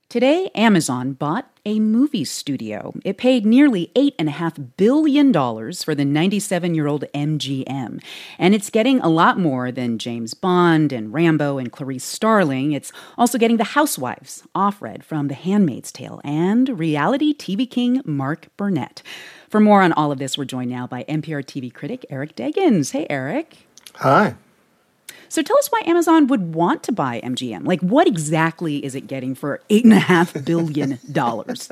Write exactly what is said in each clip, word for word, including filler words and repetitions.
Today, Amazon bought a movie studio. It paid nearly eight point five billion dollars for the ninety-seven-year-old M G M. And it's getting a lot more than James Bond and Rambo and Clarice Starling. It's also getting the Housewives, Offred from The Handmaid's Tale, and reality T V king Mark Burnett. For more on all of this, we're joined now by N P R T V critic Eric Deggans. Hey, Eric. Hi. So tell us why Amazon would want to buy M G M. Like, what exactly is it getting for eight point five billion dollars?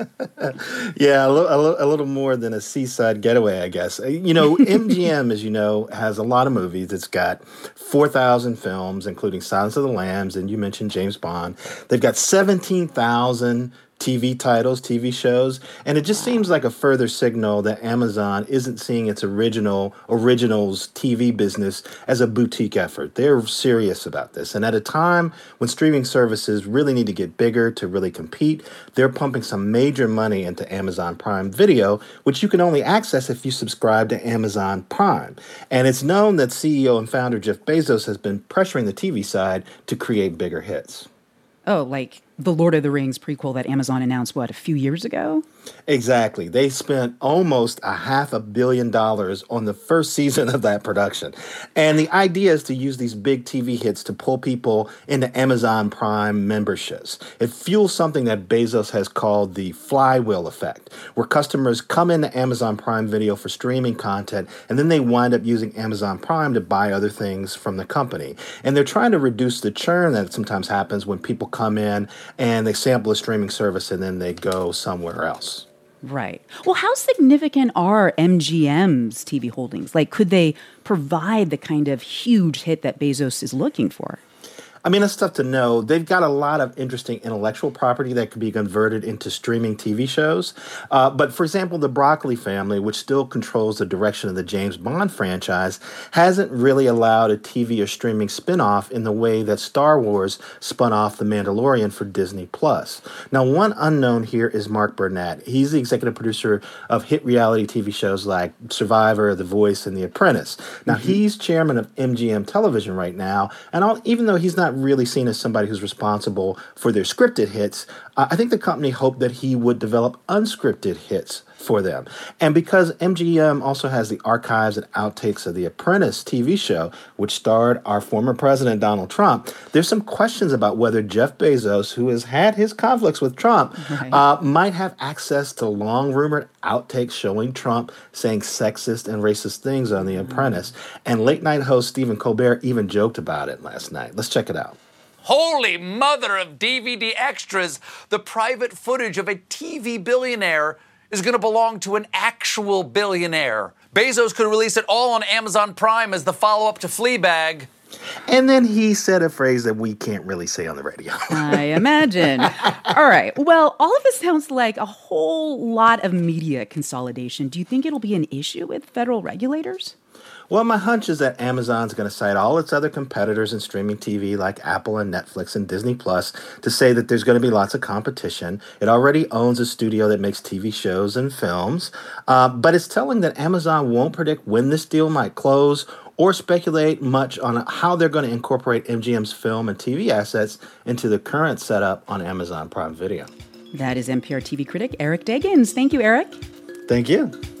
Yeah, a little, a, little, a little more than a seaside getaway, I guess. You know, M G M, as you know, has a lot of movies. It's got four thousand films, including Silence of the Lambs, and you mentioned James Bond. They've got seventeen thousand T V titles, T V shows, and it just seems like a further signal that Amazon isn't seeing its original originals T V business as a boutique effort. They're serious about this. And at a time when streaming services really need to get bigger to really compete, they're pumping some major money into Amazon Prime Video, which you can only access if you subscribe to Amazon Prime. And it's known that C E O and founder Jeff Bezos has been pressuring the T V side to create bigger hits. Oh, like the Lord of the Rings prequel that Amazon announced, what, a few years ago? Exactly. They spent almost a half a billion dollars on the first season of that production. And the idea is to use these big T V hits to pull people into Amazon Prime memberships. It fuels something that Bezos has called the flywheel effect, where customers come into Amazon Prime Video for streaming content, and then they wind up using Amazon Prime to buy other things from the company. And they're trying to reduce the churn that sometimes happens when people come in and they sample a streaming service and then they go somewhere else. Right. Well, how significant are M G M's T V holdings? Like, could they provide the kind of huge hit that Bezos is looking for? I mean, it's tough to know. They've got a lot of interesting intellectual property that could be converted into streaming T V shows. Uh, but for example, the Broccoli family, which still controls the direction of the James Bond franchise, hasn't really allowed a T V or streaming spinoff in the way that Star Wars spun off The Mandalorian for Disney Plus. Now, one unknown here is Mark Burnett. He's the executive producer of hit reality T V shows like Survivor, The Voice, and The Apprentice. Now, mm-hmm. he's chairman of M G M Television right now, and I'll, even though he's not really seen as somebody who's responsible for their scripted hits, uh, I think the company hoped that he would develop unscripted hits for them. And because M G M also has the archives and outtakes of The Apprentice T V show, which starred our former president, Donald Trump, there's some questions about whether Jeff Bezos, who has had his conflicts with Trump, right. uh, might have access to long-rumored outtakes showing Trump saying sexist and racist things on The Apprentice. Mm-hmm. And late-night host Stephen Colbert even joked about it last night. Let's check it out. Holy mother of D V D extras, the private footage of a T V billionaire is going to belong to an actual billionaire. Bezos could release it all on Amazon Prime as the follow-up to Fleabag. And then he said a phrase that we can't really say on the radio. I imagine. All right. Well, all of this sounds like a whole lot of media consolidation. Do you think it'll be an issue with federal regulators? Well, my hunch is that Amazon's going to cite all its other competitors in streaming T V like Apple and Netflix and Disney Plus to say that there's going to be lots of competition. It already owns a studio that makes T V shows and films, uh, but it's telling that Amazon won't predict when this deal might close or speculate much on how they're going to incorporate M G M's film and T V assets into the current setup on Amazon Prime Video. That is N P R T V critic Eric Deggans. Thank you, Eric. Thank you.